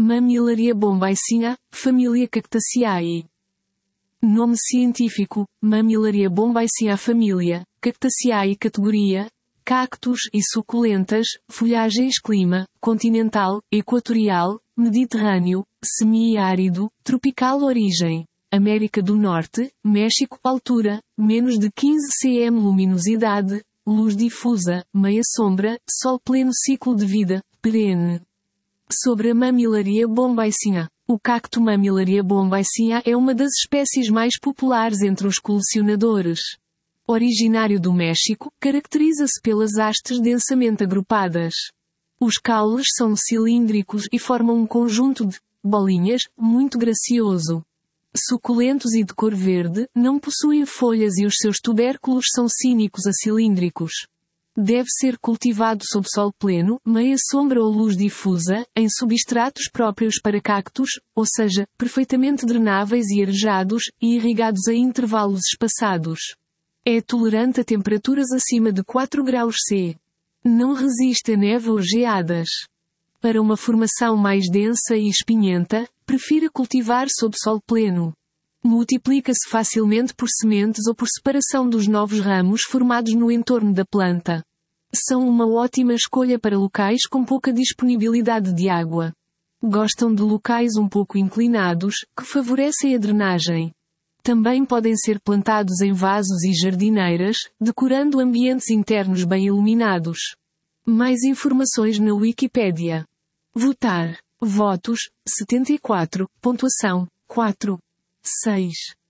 Mammillaria bombaceae, família Cactaceae. Nome científico: Mammillaria bombaceae família, Cactaceae categoria, cactos e suculentas, folhagens clima, continental, equatorial, mediterrâneo, semiárido, tropical origem. América do Norte, México altura, menos de 15 cm luminosidade, luz difusa, meia sombra, sol pleno ciclo de vida, perene. Sobre a Mammillaria bombaceae. O cacto Mammillaria bombaceae é uma das espécies mais populares entre os colecionadores. Originário do México, caracteriza-se pelas hastes densamente agrupadas. Os caules são cilíndricos e formam um conjunto de bolinhas, muito gracioso. Suculentos e de cor verde, não possuem folhas e os seus tubérculos são cínicos a cilíndricos. Deve ser cultivado sob sol pleno, meia sombra ou luz difusa, em substratos próprios para cactos, ou seja, perfeitamente drenáveis e arejados, e irrigados a intervalos espaçados. É tolerante a temperaturas acima de 4 graus C. Não resiste a neve ou geadas. Para uma formação mais densa e espinhenta, prefira cultivar sob sol pleno. Multiplica-se facilmente por sementes ou por separação dos novos ramos formados no entorno da planta. São uma ótima escolha para locais com pouca disponibilidade de água. Gostam de locais um pouco inclinados, que favorecem a drenagem. Também podem ser plantados em vasos e jardineiras, decorando ambientes internos bem iluminados. Mais informações na Wikipédia. Votar. Votos, 74. Pontuação, 4. 6.